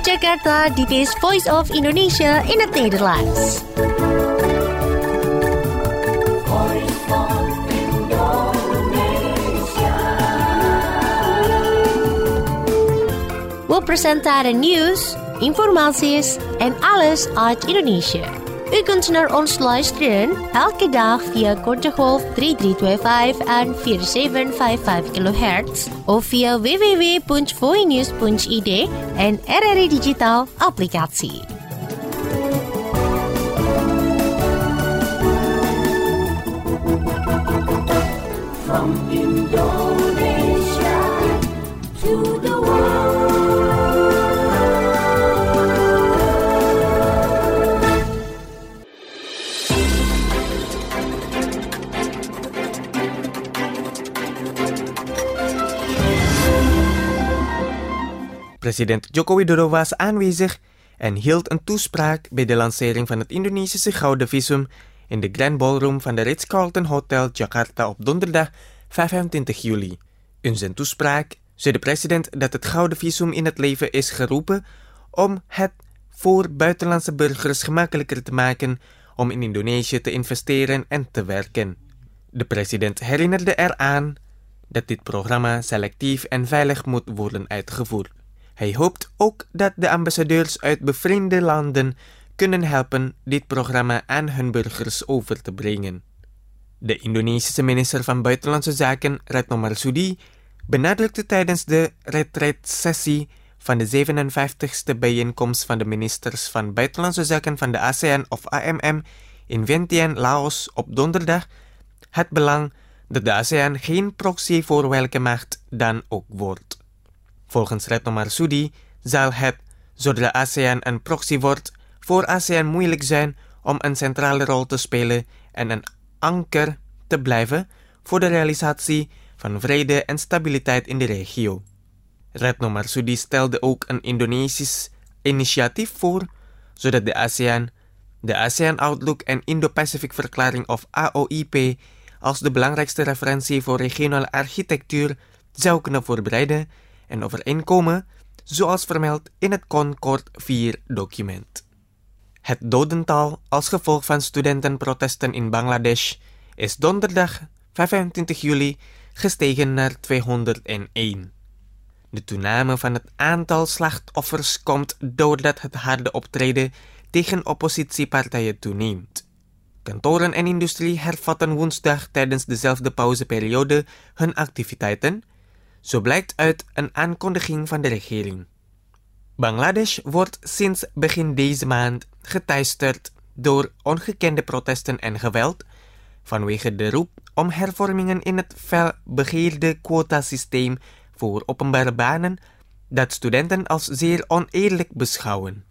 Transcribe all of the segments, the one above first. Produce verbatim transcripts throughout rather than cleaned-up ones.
Vanuit Jakarta, dit is Voice of Indonesia in het Nederlands. Voice of Indonesia. We presenteren nieuws, informaties en alles uit Indonesië. U kunt naar ons luisteren elke dag via korte golf drie drie twee vijf en vier zeven vijf vijf kilohertz of via w w w punt voinews punt i d en R R I Digital applicatie. From Indonesia to the world. President Joko Widodo was aanwezig en hield een toespraak bij de lancering van het Indonesische Gouden Visum in de Grand Ballroom van de Ritz-Carlton Hotel Jakarta op donderdag vijfentwintig juli. In zijn toespraak zei de president dat het Gouden Visum in het leven is geroepen om het voor buitenlandse burgers gemakkelijker te maken om in Indonesië te investeren en te werken. De president herinnerde eraan dat dit programma selectief en veilig moet worden uitgevoerd. Hij hoopt ook dat de ambassadeurs uit bevriende landen kunnen helpen dit programma aan hun burgers over te brengen. De Indonesische minister van Buitenlandse Zaken, Retno Marsudi, benadrukte tijdens de retreatsessie van de zevenenvijftigste bijeenkomst van de ministers van Buitenlandse Zaken van de ASEAN of A M M in Vientiane, Laos op donderdag het belang dat de ASEAN geen proxy voor welke macht dan ook wordt. Volgens Retno Marsudi zal het, zodra ASEAN een proxy wordt, voor ASEAN moeilijk zijn om een centrale rol te spelen en een anker te blijven voor de realisatie van vrede en stabiliteit in de regio. Retno Marsudi stelde ook een Indonesisch initiatief voor, zodat de ASEAN, de ASEAN Outlook en Indo-Pacific Verklaring of A O I P als de belangrijkste referentie voor regionale architectuur zou kunnen voorbereiden en overeenkomen, zoals vermeld in het Concord vier document. Het dodental als gevolg van studentenprotesten in Bangladesh is donderdag vijfentwintig juli gestegen naar tweehonderdéén. De toename van het aantal slachtoffers komt doordat het harde optreden tegen oppositiepartijen toeneemt. Kantoren en industrie hervatten woensdag tijdens dezelfde pauzeperiode hun activiteiten, zo blijkt uit een aankondiging van de regering. Bangladesh wordt sinds begin deze maand geteisterd door ongekende protesten en geweld vanwege de roep om hervormingen in het felbegeerde quotasysteem voor openbare banen dat studenten als zeer oneerlijk beschouwen.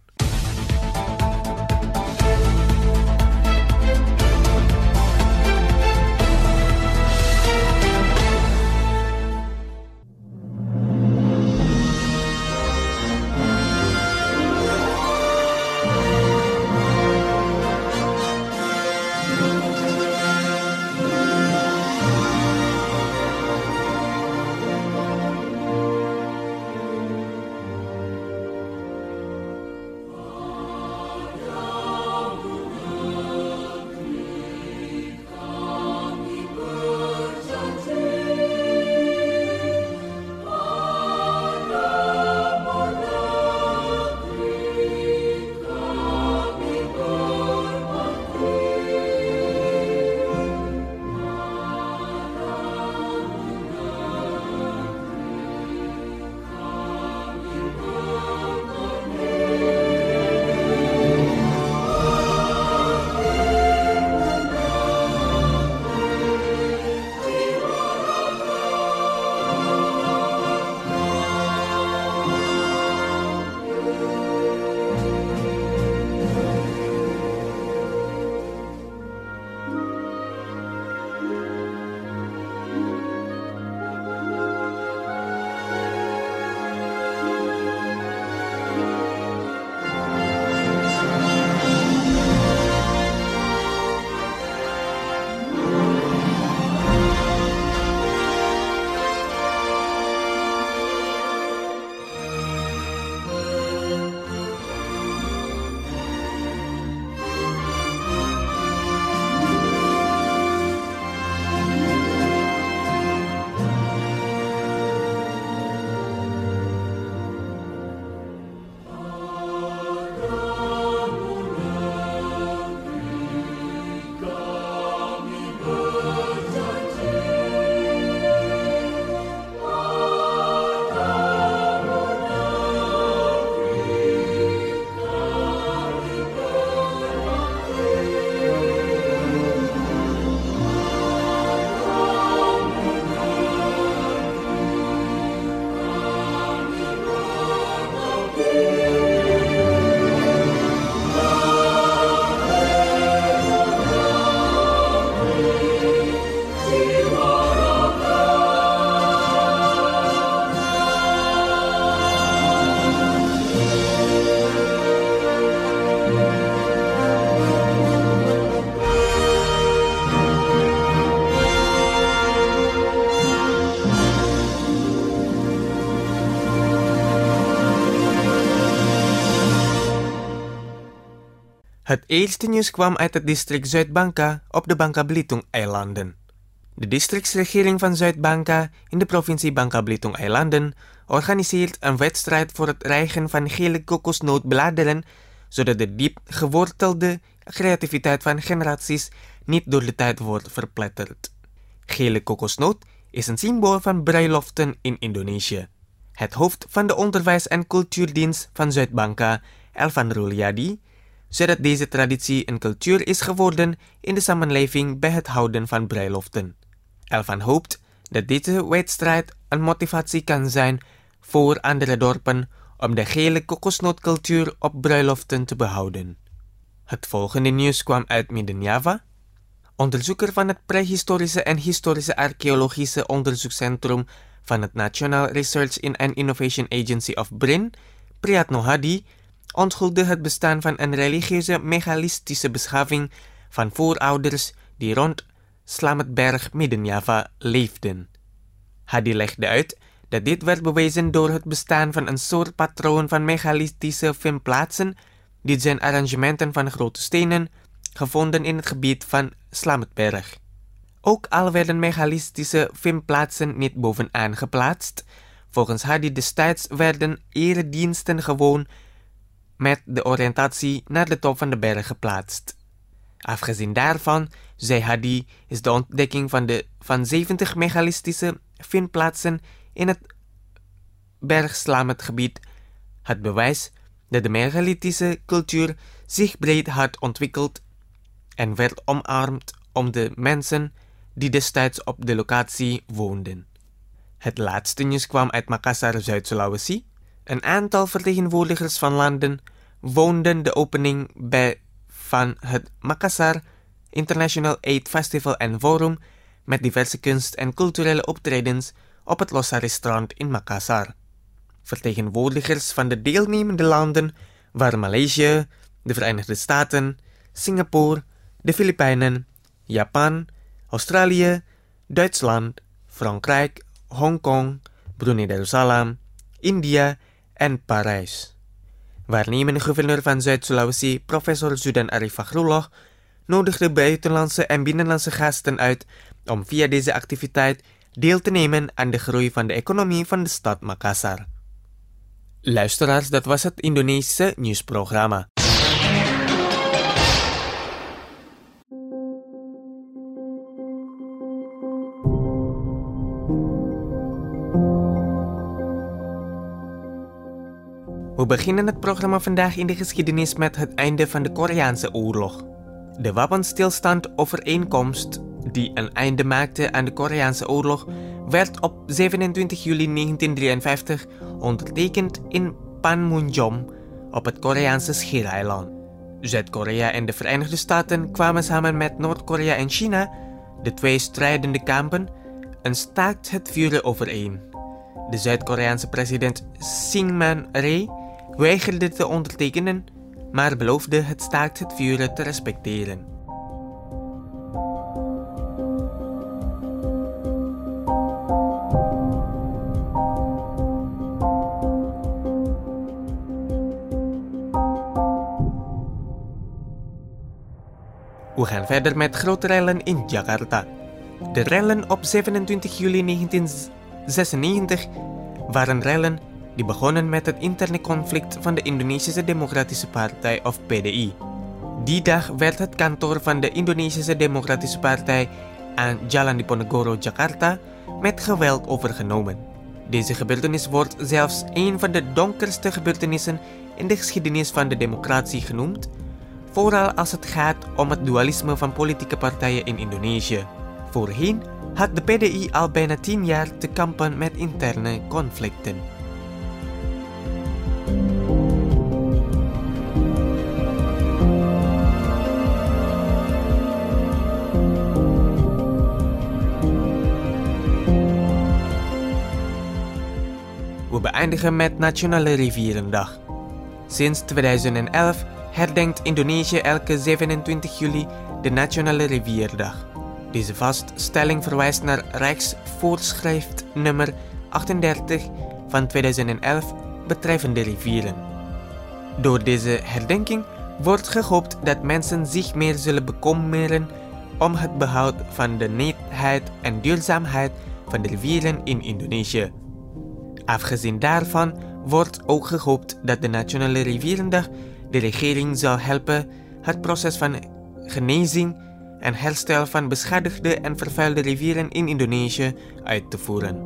Het eerste nieuws kwam uit het district Zuid-Bangka op de Bangka-Belitung-eilanden. De districtsregering van Zuid-Bangka in de provincie Bangka-Belitung-eilanden organiseert een wedstrijd voor het rijgen van gele kokosnootbladeren, zodat de diep gewortelde creativiteit van generaties niet door de tijd wordt verpletterd. Gele kokosnoot is een symbool van bruiloften in Indonesië. Het hoofd van de Onderwijs- en Cultuurdienst van Zuid-Bangka, Elvan Ruliadi, zei dat deze traditie een cultuur is geworden in de samenleving bij het houden van bruiloften. Elvan hoopt dat deze wedstrijd een motivatie kan zijn voor andere dorpen om de gele kokosnootcultuur op bruiloften te behouden. Het volgende nieuws kwam uit Midden-Java. Onderzoeker van het Prehistorische en Historische Archeologische Onderzoekscentrum van het National Research and Innovation Agency of B R I N, Priyatno Hadi, onthulde het bestaan van een religieuze megalithische beschaving van voorouders die rond Slametberg, Midden-Java leefden. Hadi legde uit dat dit werd bewezen door het bestaan van een soort patroon van megalithische veenplaatsen. Dit zijn arrangementen van grote stenen gevonden in het gebied van Slametberg. Ook al werden megalithische veenplaatsen niet bovenaan geplaatst, volgens Hadi destijds werden erediensten gewoon met de oriëntatie naar de top van de berg geplaatst. Afgezien daarvan, zei Hadi, is de ontdekking van, de, van zeventig megalithische veenplaatsen in het bergslametgebied het bewijs dat de megalithische cultuur zich breed had ontwikkeld en werd omarmd om de mensen die destijds op de locatie woonden. Het laatste nieuws kwam uit Makassar, Zuid-Sulawesi. Een aantal vertegenwoordigers van landen woonden de opening bij van het Makassar International Aid Festival en Forum met diverse kunst- en culturele optredens op het Losari-strand in Makassar. Vertegenwoordigers van de deelnemende landen waren Maleisië, de Verenigde Staten, Singapore, de Filipijnen, Japan, Australië, Duitsland, Frankrijk, Hongkong, Brunei Darussalam, India en Parijs. Waarnemende gouverneur van Zuid-Sulawesi, professor Zudan Arif Fakhrullah, nodigde buitenlandse en binnenlandse gasten uit om via deze activiteit deel te nemen aan de groei van de economie van de stad Makassar. Luisteraars, dat was het Indonesische nieuwsprogramma. We beginnen het programma vandaag in de geschiedenis met het einde van de Koreaanse oorlog. De wapenstilstandovereenkomst die een einde maakte aan de Koreaanse oorlog werd op zevenentwintig juli negentien drieënvijftig ondertekend in Panmunjom op het Koreaanse schiereiland. Zuid-Korea en de Verenigde Staten kwamen samen met Noord-Korea en China, de twee strijdende kampen, een staakt het vuren overeen. De Zuid-Koreaanse president Syngman Rhee weigerde te ondertekenen, maar beloofde het staakt het vuren te respecteren. We gaan verder met grote rellen in Jakarta. De rellen op zevenentwintig juli negentien zesennegentig waren rellen die begonnen met het interne conflict van de Indonesische Democratische Partij of P D I. Die dag werd het kantoor van de Indonesische Democratische Partij aan Jalan Diponegoro, Jakarta, met geweld overgenomen. Deze gebeurtenis wordt zelfs een van de donkerste gebeurtenissen in de geschiedenis van de democratie genoemd, vooral als het gaat om het dualisme van politieke partijen in Indonesië. Voorheen had de P D I al bijna tien jaar te kampen met interne conflicten. We beëindigen met Nationale Rivierendag. Sinds tweeduizend elf herdenkt Indonesië elke zevenentwintig juli de Nationale Rivierdag. Deze vaststelling verwijst naar Rijksvoorschrift nummer achtendertig van tweeduizend elf betreffende rivieren. Door deze herdenking wordt gehoopt dat mensen zich meer zullen bekommeren om het behoud van de netheid en duurzaamheid van de rivieren in Indonesië. Afgezien daarvan wordt ook gehoopt dat de Nationale Rivierendag de regering zal helpen het proces van genezing en herstel van beschadigde en vervuilde rivieren in Indonesië uit te voeren.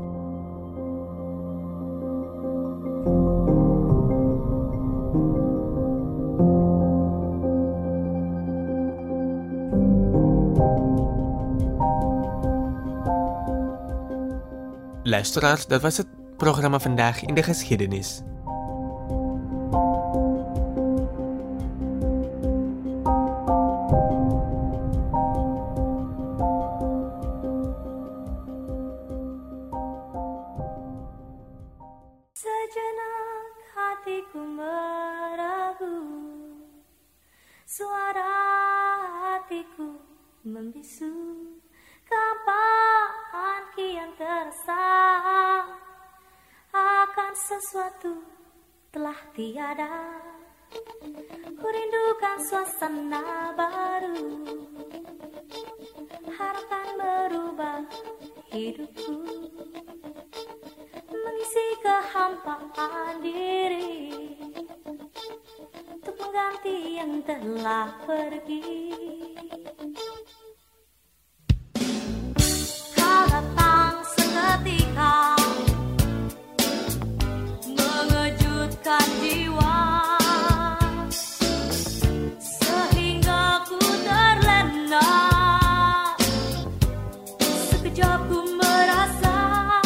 Luisteraars, dat was het programma Vandaag in de Geschiedenis. Sejenak hatiku meragu, suara hatiku membisu. Kapan kian terasa akan sesuatu telah tiada. Ku rindukan suasana baru, harapkan merubah hidupku, mengisi kehampaan diri untuk mengganti yang telah pergi. Datang seketika mengejutkan jiwa, sehingga ku terlena. Sekejap ku merasa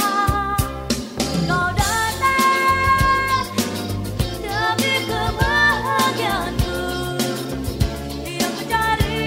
kau datang demi kebahagiaanku yang mencari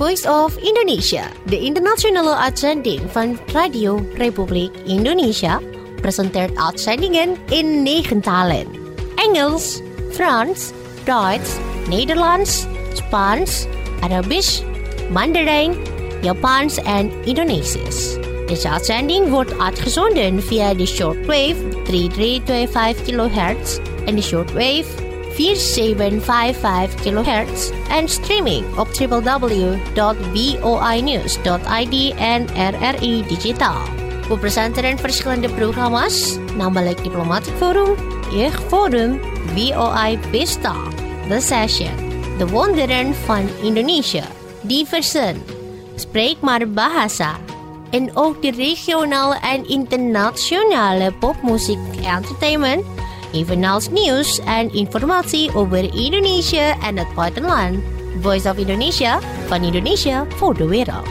Voice of Indonesia, de internationale uitzending van Radio Republiek Indonesia, presenteert uitzendingen in negen talen. Engels, Frans, Duits, Nederlands, Spaans, Arabisch, Mandarijn, Japans en Indonesisch. Deze uitzending wordt uitgezonden via de shortwave drie drie twee vijf kilohertz en de shortwave vier zeven vijf vijf kilohertz en streaming op w w w dot voinews dot i d en R R I Digitaal. We presenteren verschillende programma's, namelijk Diplomatic Forum, Jeugdforum, V O I Pista, The Session, De Wonderen van Indonesië, Diversen, Spreek maar Bahasa, en ook de regionale en internationale popmuziek entertainment, evenals nieuws en informatie over Indonesië en het buitenland. Voice of Indonesia, van Indonesië voor de wereld.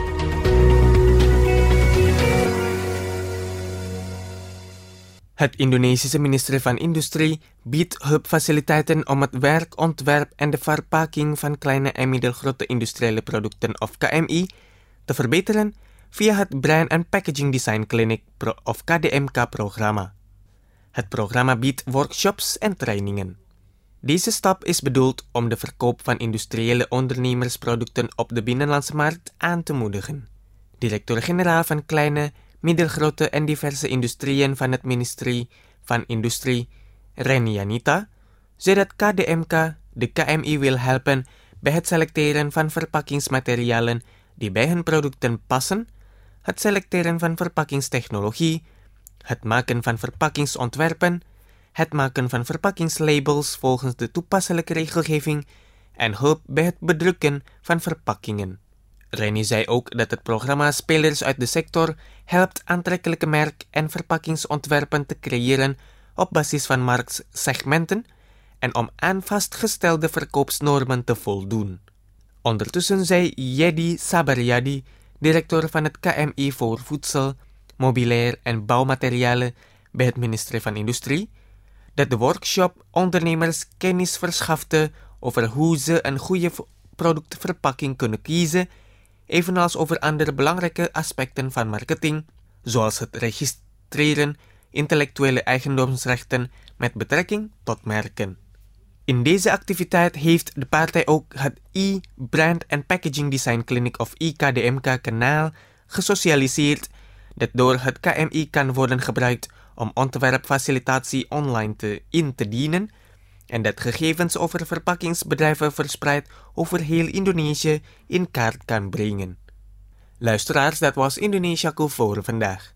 Het Indonesische ministerie van Industrie biedt hulpfaciliteiten om het werk, ontwerp en de verpakking van kleine en middelgrote industriële producten of K M I te verbeteren via het Brand and Packaging Design Clinic of K D M K-programma. Het programma biedt workshops en trainingen. Deze stap is bedoeld om de verkoop van industriële ondernemersproducten op de binnenlandse markt aan te moedigen. Directeur-generaal van kleine, middelgrote en diverse industrieën van het ministerie van Industrie, Reni Anita, zei dat K D M K de K M I wil helpen bij het selecteren van verpakkingsmaterialen die bij hun producten passen, het selecteren van verpakkingstechnologie, het maken van verpakkingsontwerpen, het maken van verpakkingslabels volgens de toepasselijke regelgeving en hulp bij het bedrukken van verpakkingen. Reni zei ook dat het programma spelers uit de sector helpt aantrekkelijke merk- en verpakkingsontwerpen te creëren op basis van marktsegmenten en om aan vastgestelde verkoopsnormen te voldoen. Ondertussen zei Yedi Sabaryadi, directeur van het K M I voor voedsel, mobiliair en bouwmaterialen bij het ministerie van Industrie, dat de workshop ondernemers kennis verschafte over hoe ze een goede productverpakking kunnen kiezen, evenals over andere belangrijke aspecten van marketing, zoals het registreren intellectuele eigendomsrechten met betrekking tot merken. In deze activiteit heeft de partij ook het e-Brand and Packaging Design Clinic of I K D M K-kanaal gesocialiseerd, dat door het K M I kan worden gebruikt om ontwerpfacilitatie online te, in te dienen en dat gegevens over verpakkingsbedrijven verspreid over heel Indonesië in kaart kan brengen. Luisteraars, dat was Indonesiaku voor vandaag.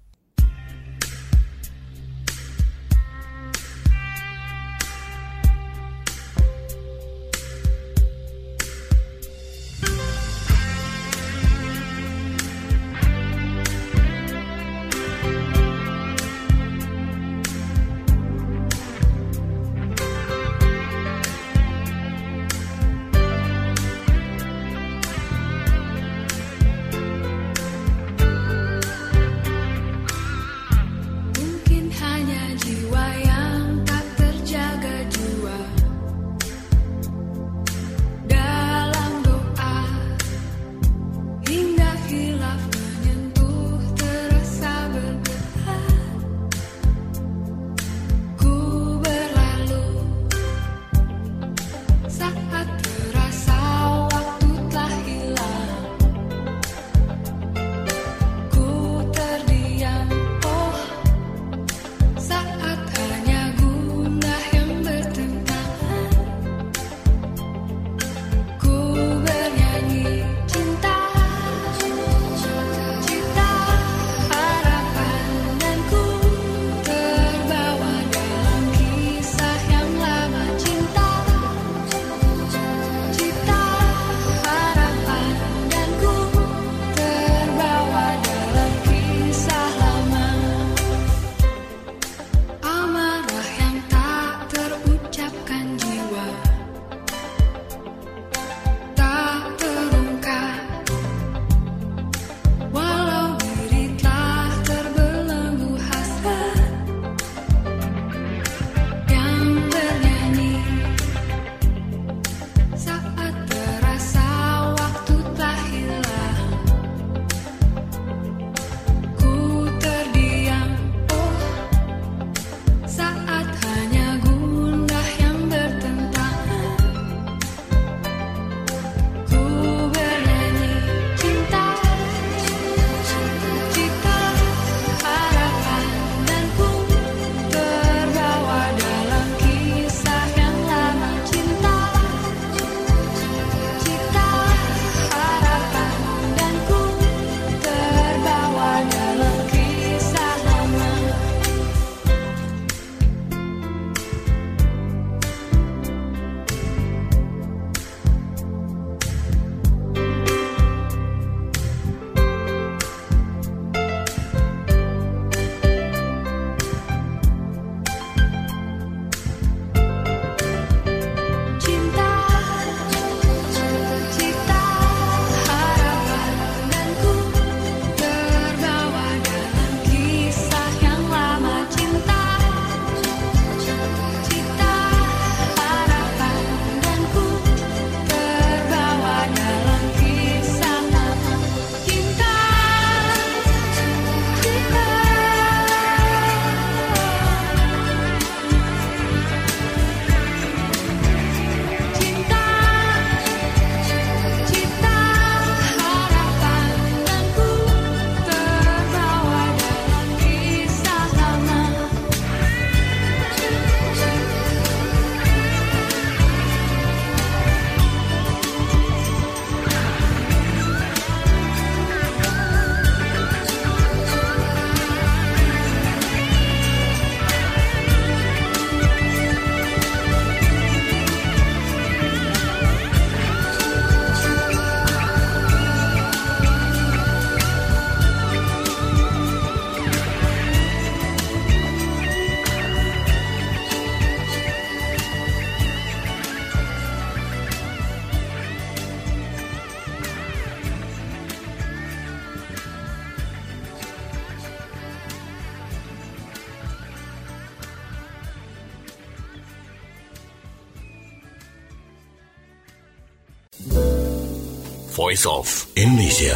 Voice of Indonesia.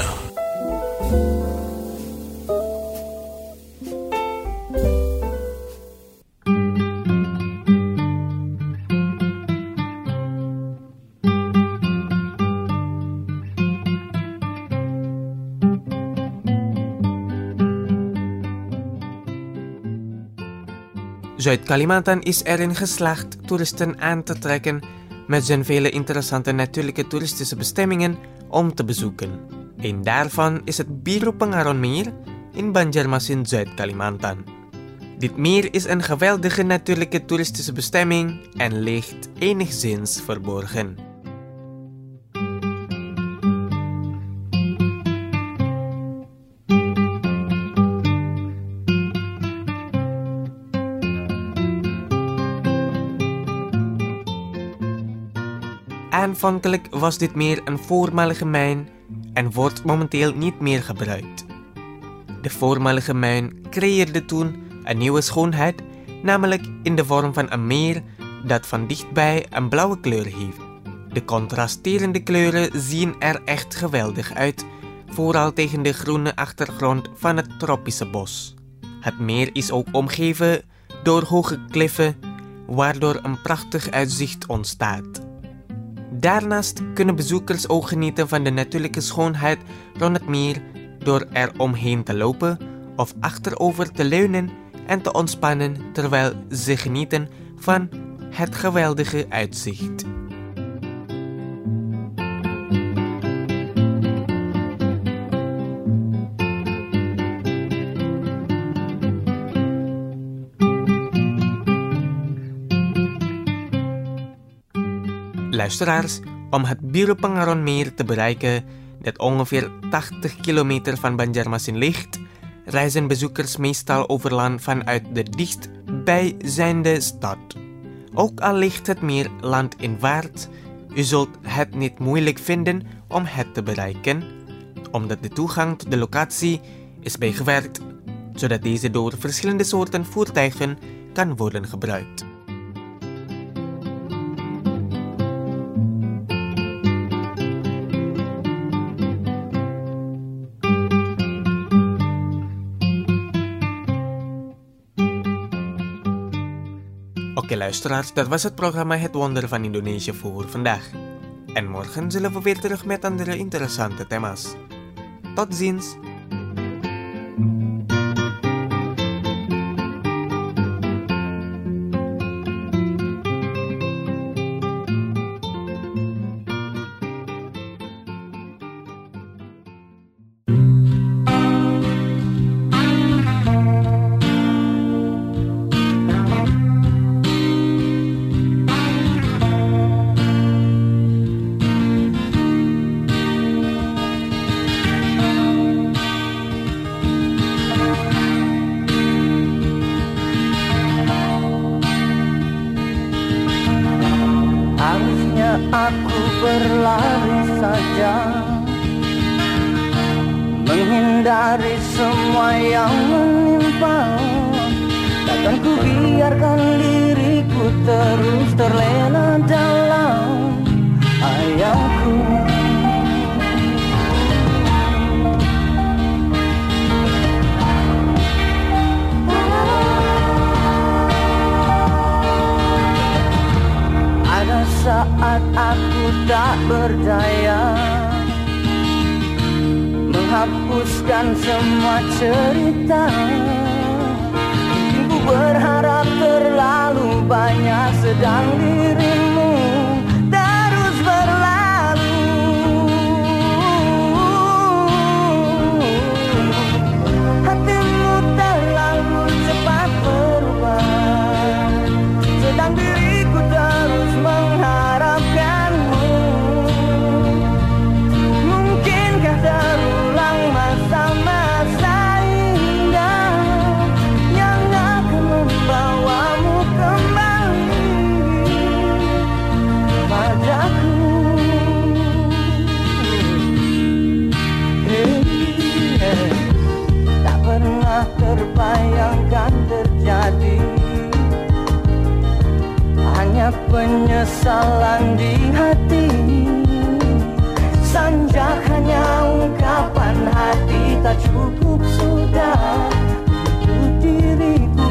Zuid-Kalimantan is erin geslaagd toeristen aan te trekken met zijn vele interessante natuurlijke toeristische bestemmingen om te bezoeken. Een daarvan is het Biru Pengaron Meer in Banjarmasin, Zuid-Kalimantan. Dit meer is een geweldige natuurlijke toeristische bestemming en ligt enigszins verborgen. Aanvankelijk was dit meer een voormalige mijn en wordt momenteel niet meer gebruikt. De voormalige mijn creëerde toen een nieuwe schoonheid, namelijk in de vorm van een meer dat van dichtbij een blauwe kleur heeft. De contrasterende kleuren zien er echt geweldig uit, vooral tegen de groene achtergrond van het tropische bos. Het meer is ook omgeven door hoge kliffen, waardoor een prachtig uitzicht ontstaat. Daarnaast kunnen bezoekers ook genieten van de natuurlijke schoonheid rond het meer door er omheen te lopen of achterover te leunen en te ontspannen terwijl ze genieten van het geweldige uitzicht. Luisteraars, om het Biru Pengaron Meer te bereiken, dat ongeveer tachtig kilometer van Banjarmasin ligt, reizen bezoekers meestal over land vanuit de dichtstbijzijnde stad. Ook al ligt het meer landinwaarts, u zult het niet moeilijk vinden om het te bereiken, omdat de toegang tot de locatie is bijgewerkt, zodat deze door verschillende soorten voertuigen kan worden gebruikt. Oké luisteraars, dat was het programma Het Wonder van Indonesië voor vandaag. En morgen zullen we weer terug met andere interessante thema's. Tot ziens! Aku berlari saja, menghindari semua yang menimpa. Takkan ku biarkan diriku terus terlena dalam ayamku. Saat aku tak berdaya menghapuskan semua cerita, ku berharap terlalu banyak, sedang dirimu terus berlalu. Hatimu terlalu cepat berubah, sedang diriku terus mengharapkanmu. Mungkinkah terulang masa-masa indah yang akan membawamu kembali padaku. Hey, hey. Tak pernah terbayangkan terjadi, hanya penyesalan di hati. semenjak hanya ungkapan hati tak cukup sudah untuk diriku.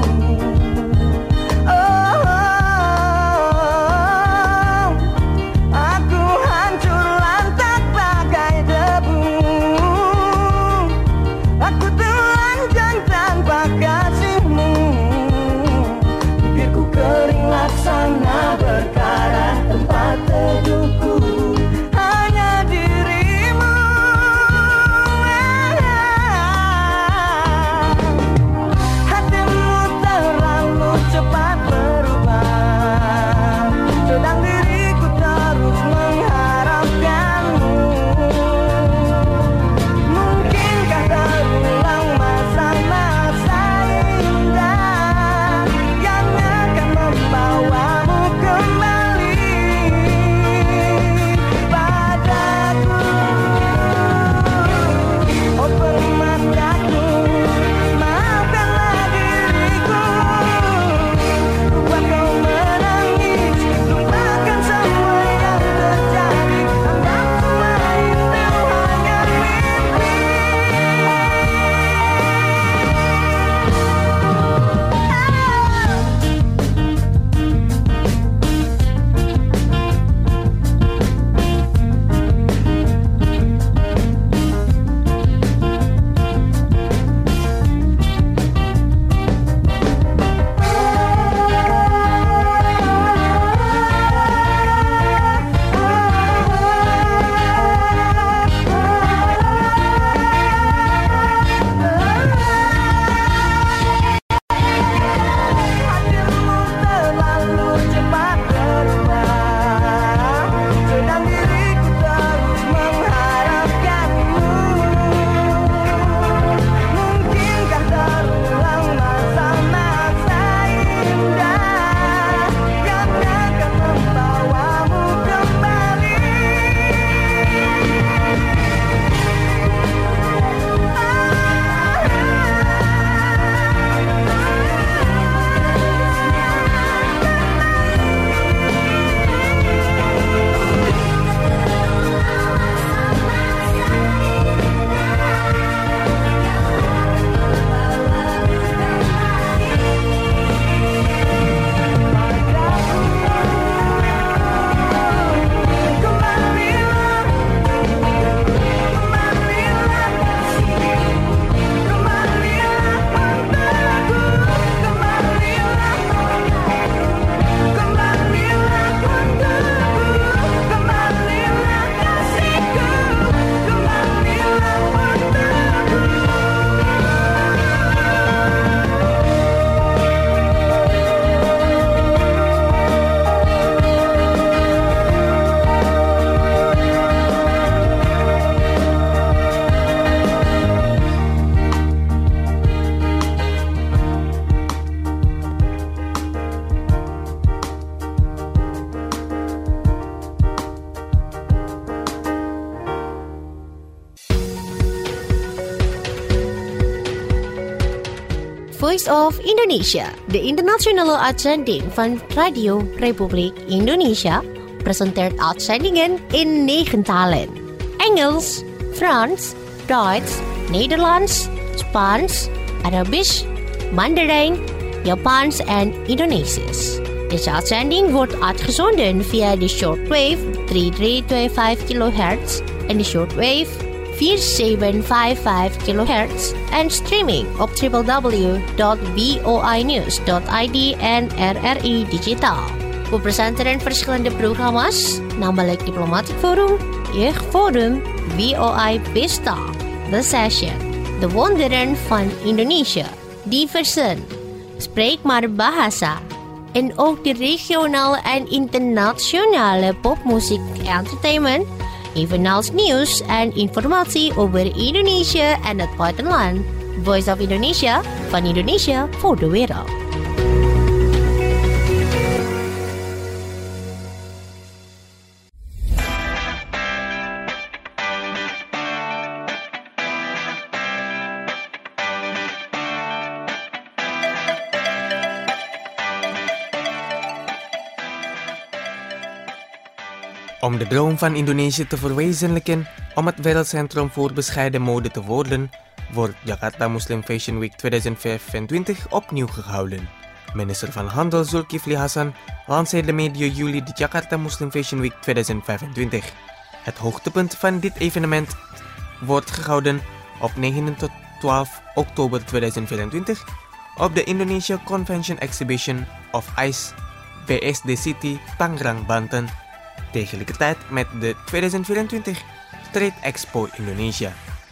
Oh, aku hancur lantak bagai debu. Aku telanjang tanpa kasihmu. Bibirku kering laksana berkarat tempat teduhku. Hanya dirimu. Hatimu terlalu cepat berubah, sedang diriku terus mengharapkanmu. Mungkinkah terulang masa-masa indah yang akan membawamu kembali padaku. Oh permataku, maafkanlah diriku. Buat kau menangis, lupakan semua yang terjadi. Anggap semua itu hanya mimpi. Hatimu terlalu cepat berubah, sedang diriku terus mengharapkanmu. Mungkinkah terulang masa-masa indah yang akan membawamu kembali. Voice of Indonesia, de internationale uitzending van Radio Republiek Indonesia, presenteert uitzendingen in negen talen. Engels, Frans, Duits, Nederlands, Spaans, Arabisch, Mandarijn, Japans en Indonesisch. Deze uitzending wordt uitgezonden via de shortwave drie drie twee vijf kilohertz en de shortwave vier zeven vijf vijf kilohertz en streaming op w w w dot voi news dot i d en R R I Digitaal. We presenteren verschillende programma's, namelijk Diplomatic Forum, Jeugdforum, V O I Pesta, The Session, De Wonderen van Indonesië, Diversen, Spreek maar Bahasa, en ook de regionale en internationale popmuziek entertainment, evenals nieuws en informatie over Indonesië en het buitenland. Voice of Indonesia, van Indonesië voor de wereld. Om de droom van Indonesië te verwezenlijken, Om het wereldcentrum voor bescheiden mode te worden, wordt Jakarta Muslim Fashion Week tweeduizend vijfentwintig opnieuw gehouden. Minister van Handel Zulkifli Hasan lanceerde medio juli de Jakarta Muslim Fashion Week tweeduizend vijfentwintig. Het hoogtepunt van dit evenement wordt gehouden op negen tot twaalf oktober tweeduizend vierentwintig op de Indonesia Convention Exhibition of I C E B S D City Tangerang, Banten, tegelijkertijd met de tweeduizend vierentwintig Trade Expo Indonesia.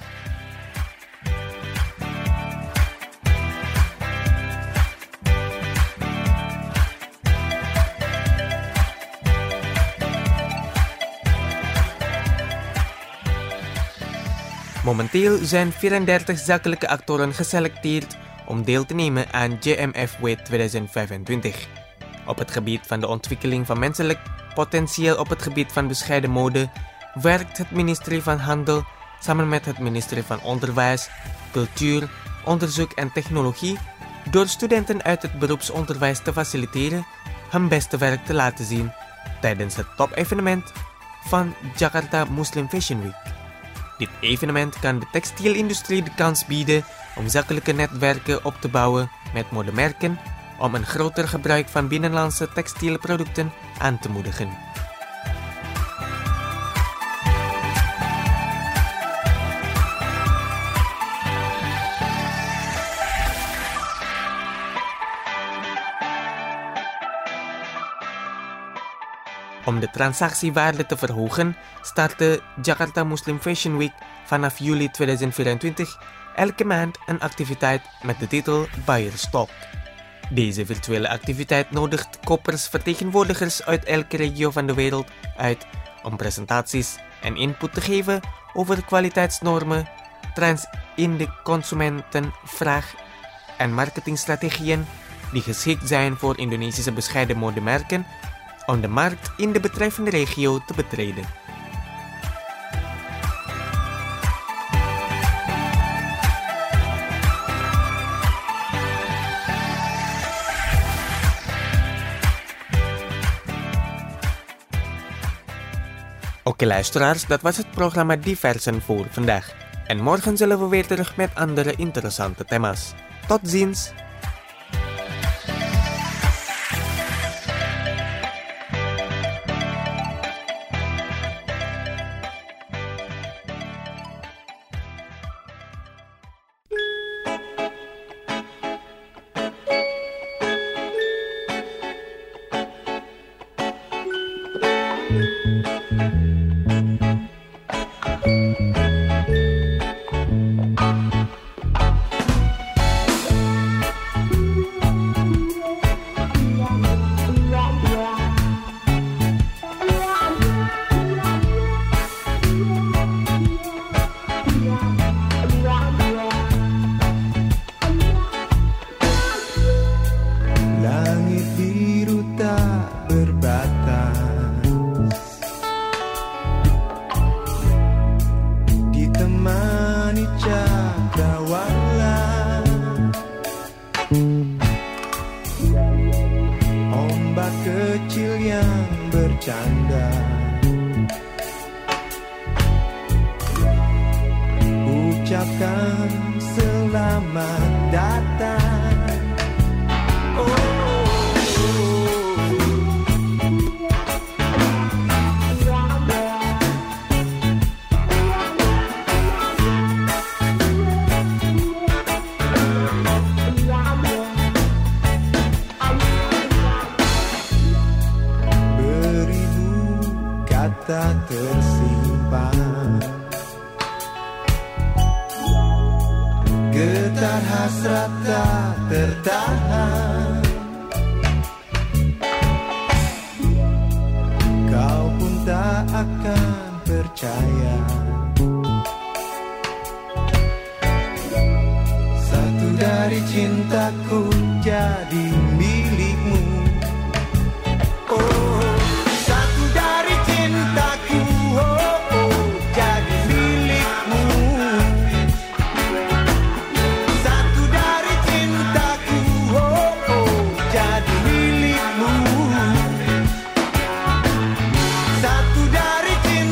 Momenteel zijn vierendertig zakelijke actoren geselecteerd om deel te nemen aan J M F W tweeduizend vijfentwintig. Op het gebied van de ontwikkeling van menselijk potentieel op het gebied van bescheiden mode werkt het ministerie van Handel samen met het ministerie van Onderwijs, Cultuur, Onderzoek en Technologie door studenten uit het beroepsonderwijs te faciliteren hun beste werk te laten zien tijdens het top-evenement van Jakarta Muslim Fashion Week. Dit evenement kan de textielindustrie de kans bieden om zakelijke netwerken op te bouwen met modemerken om een groter gebruik van binnenlandse textielproducten aan te moedigen. Om de transactiewaarde te verhogen, startte Jakarta Muslim Fashion Week vanaf juli tweeduizend vierentwintig elke maand een activiteit met de titel Buyer Stock. Deze virtuele activiteit nodigt kopersvertegenwoordigers uit elke regio van de wereld uit om presentaties en input te geven over kwaliteitsnormen, trends in de consumentenvraag en marketingstrategieën die geschikt zijn voor Indonesische bescheiden modemerken om de markt in de betreffende regio te betreden. Oké luisteraars, dat was het programma Diversen voor vandaag. En morgen zullen we weer terug met andere interessante thema's. Tot ziens! Langit biru tak berbatas, ditemani cakrawala, ombak kecil yang bercanda, ucapkan selamat datang. Tak tersimpan, getar hasrat tak tertahan. Kau pun tak akan percaya, satu dari cintaku jadi milikmu. Oh, satu dari cintaku, oh, oh, jadi milikmu. Satu dari cintaku, oh, oh, jadi milikmu. Satu dari cintaku.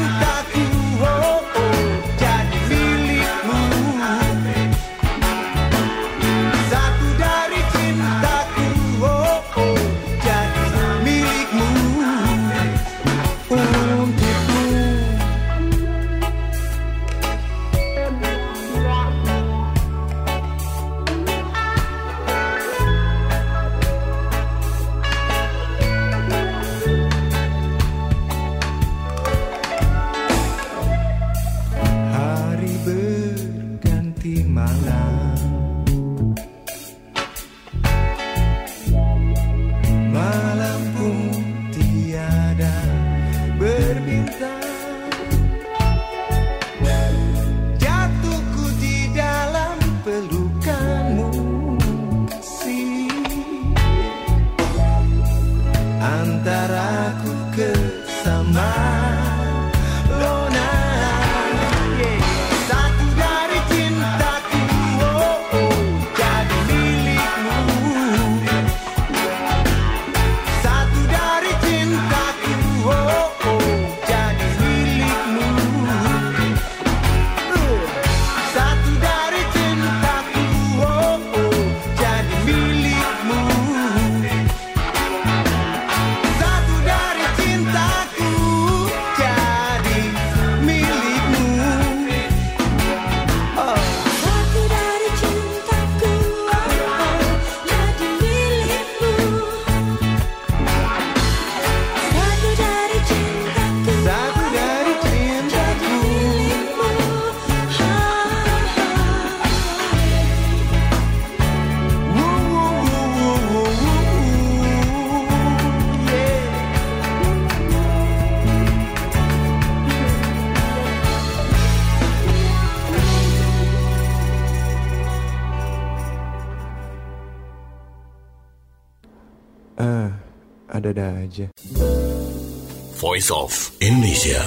ada-ada aja. Voice of Indonesia.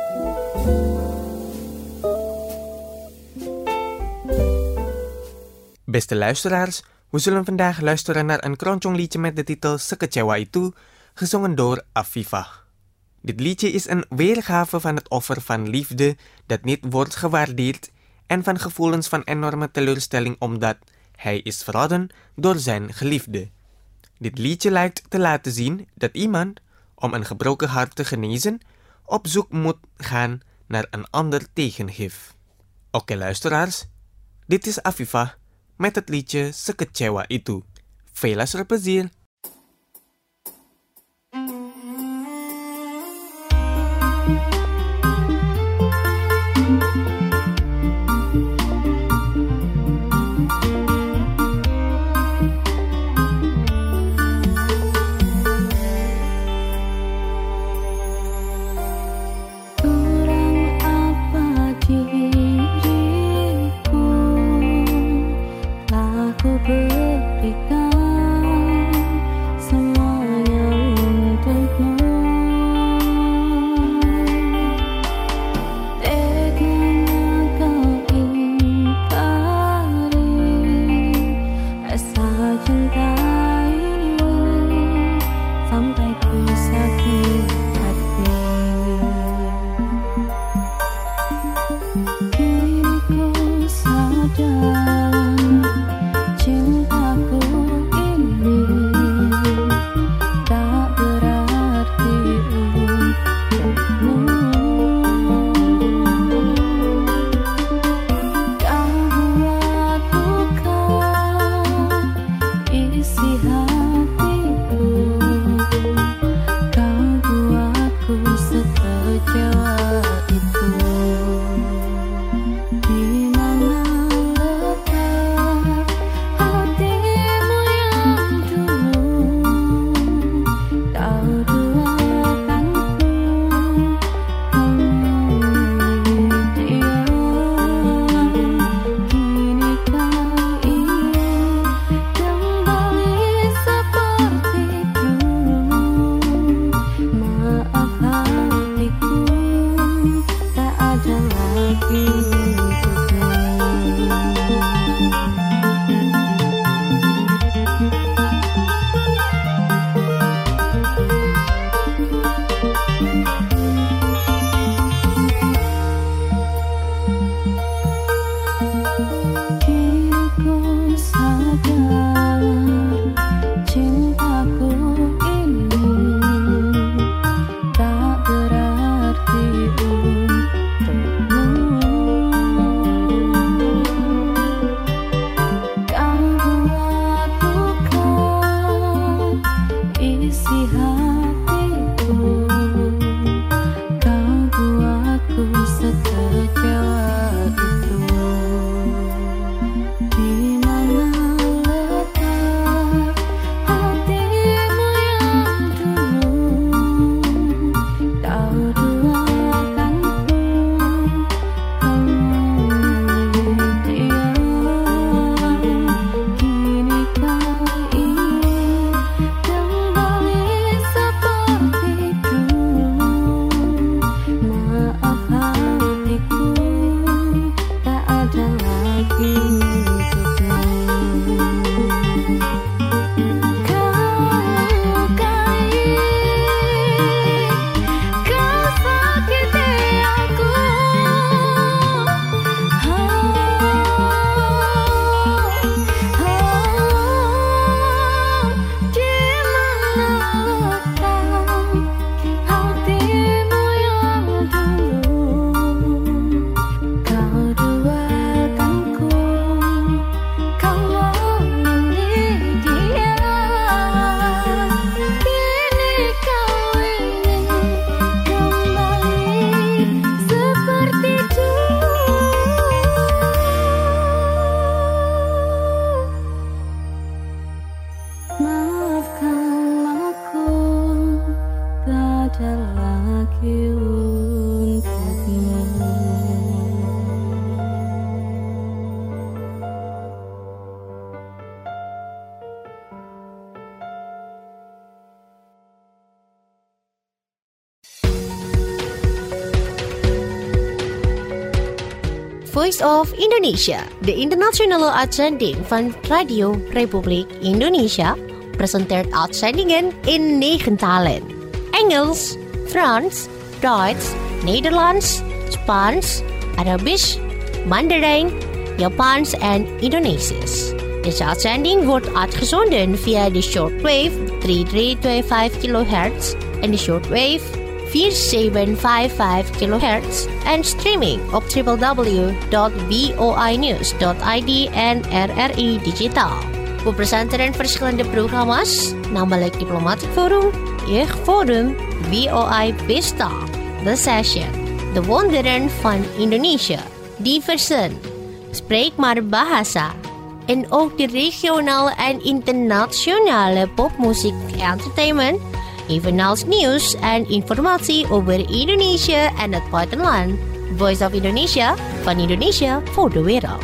Beste luisteraars, we zullen vandaag luisteren naar een kroonjongliedje met de titel Sekecewa Itu, gezongen door Afifa. Dit liedje is een weergave van het offer van liefde dat niet wordt gewaardeerd en van gevoelens van enorme teleurstelling omdat hij is verraden door zijn geliefde. Dit liedje lijkt te laten zien dat iemand, om een gebroken hart te genezen, op zoek moet gaan naar een ander tegengif. Oké luisteraars, dit is Afifa met het liedje Sekecewa Itu. Veel luisterplezier! Voice of Indonesia, de internationale uitzending van Radio Republiek Indonesia, presenteert uitzendingen in negen talen. Engels, Frans, Duits, Nederlands, Spaans, Arabisch, Mandarijn, Japans en Indonesisch. Deze uitzending wordt uitgezonden via de shortwave drie drie twee vijf kilohertz en de shortwave vier zeven vijf vijf kilohertz en streaming op w w w dot voinews dot i d en R R I Digitaal. We presenteren verschillende programma's, namelijk Diplomatic Forum, Jeugdforum, V O I Pesta, The Session, De Wonderen van Indonesië, Diversen, Spreek maar Bahasa, en ook de regionale en internationale popmuziek entertainment, evenals nieuws en informatie over Indonesië en het buitenland. Voice of Indonesia, van Indonesia voor de wereld.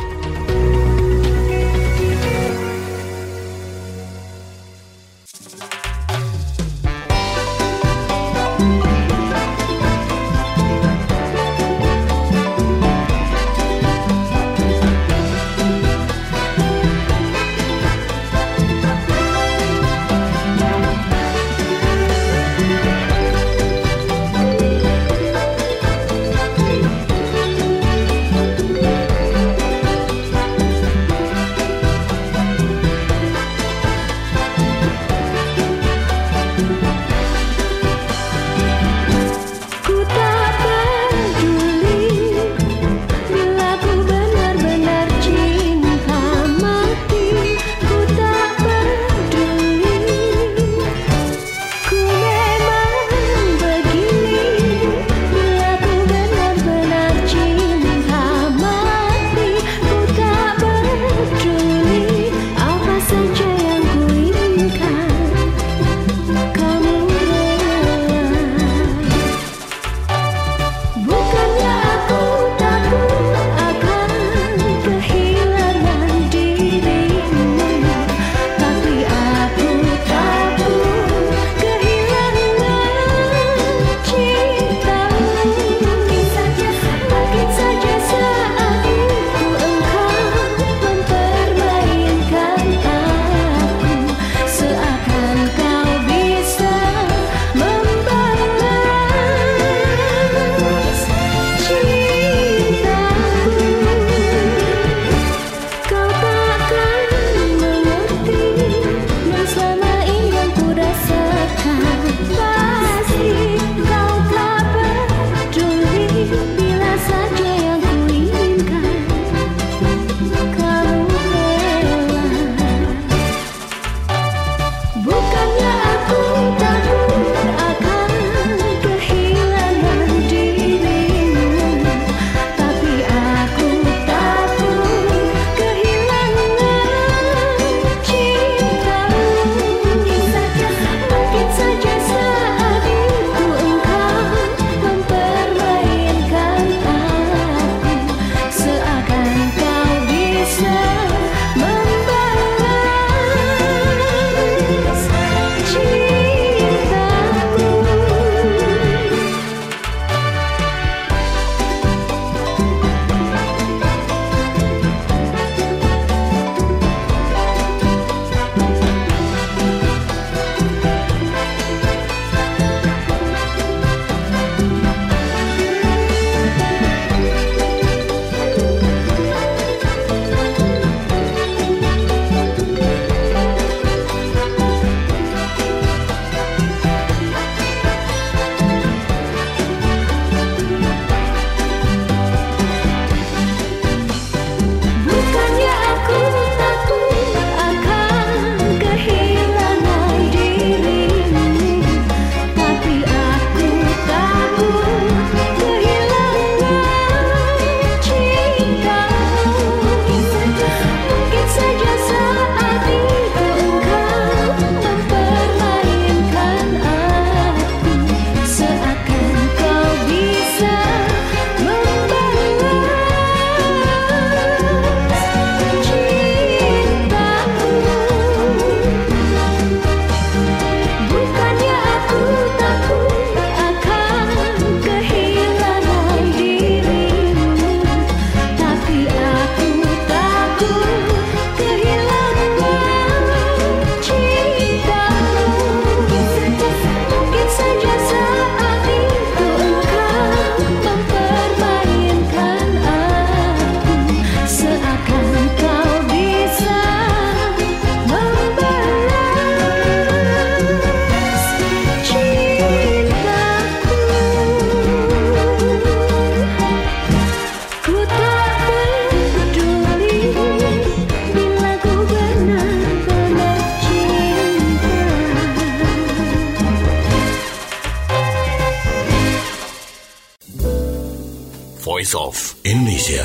Voice of Indonesia.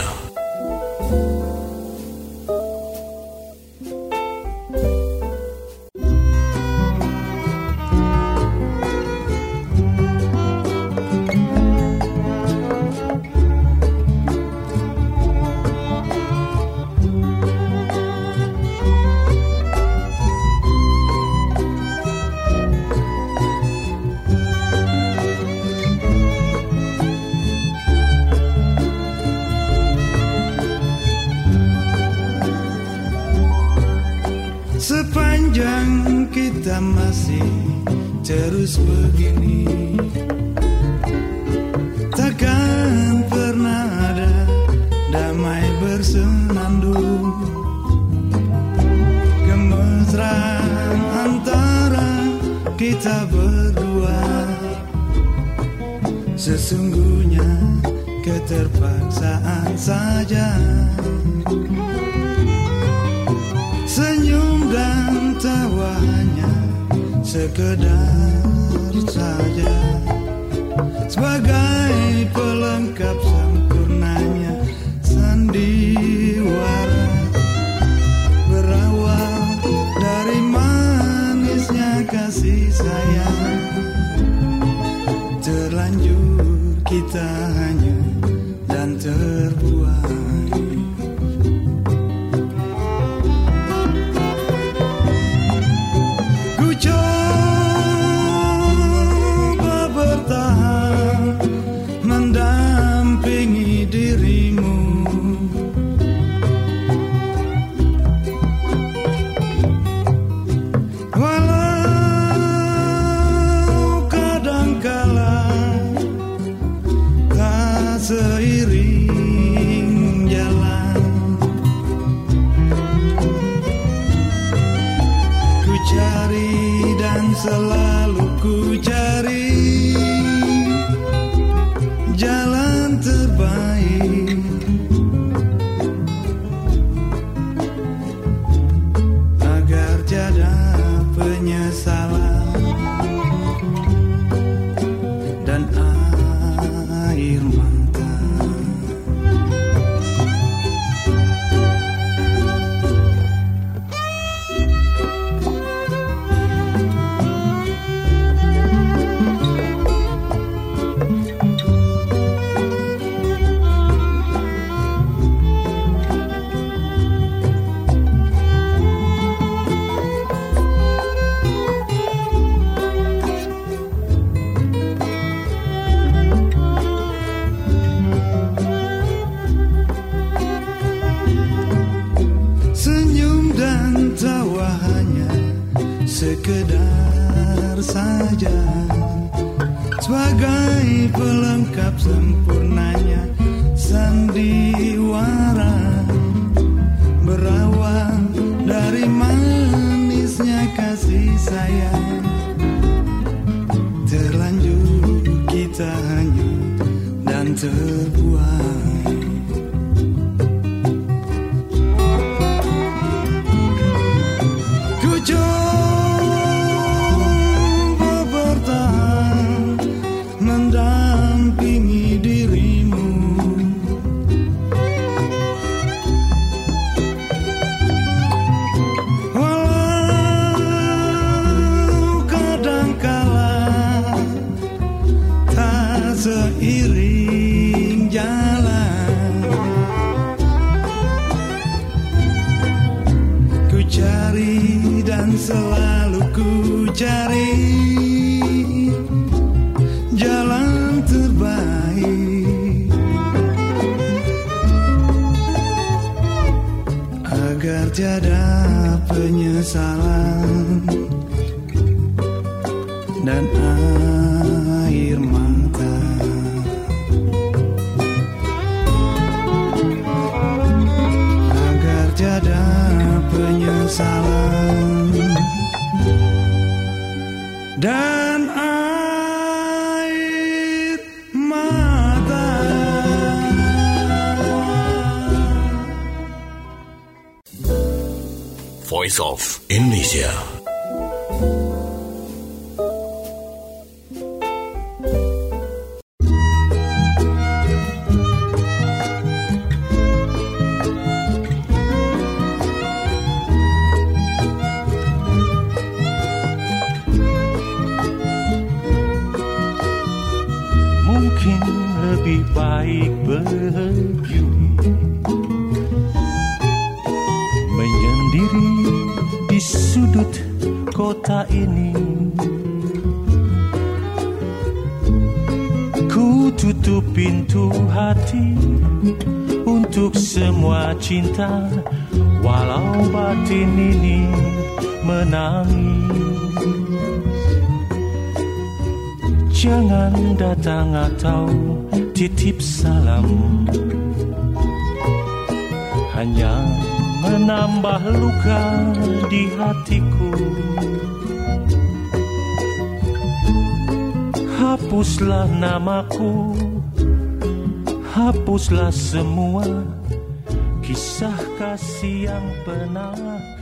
Sepanjang kita masih terus begini, takkan pernah ada damai bersenandung. Kemesraan antara kita berdua sesungguhnya keterpaksaan saja. Senyum dan tawa hanya sekedar saja, sebagai pelengkap sempurnanya sandiwara, berawal dari manisnya kasih sayang. Terlanjur kita hanya dan terbuai. Seiring jalan ku cari dan selalu ku cari jalan terbaik agar tiada penyesalan dan air mata. Tawa hanya sekedar saja, sebagai pelengkap sempurnanya sandiwara, berawal dari manisnya kasih sayang. Terlanjur kita hanya dan terbuai. Mendampingi dirimu, walau kadangkala tak seiring jalan. Ku cari dan selalu ku cari jalan terbaik agar tiada penyesalan dan air mata. Agar tiada penyesalan dan air mata. Voice of Indonesia. mungkin lebih baik pergi menyendiri di sudut kota ini. Ku tutup pintu hati untuk semua cinta, walau batin ini menangis. Jangan datang atau titip salam, hanya menambah luka di hatiku. Hapuslah namaku, hapuslah semua kisah kasih yang pernah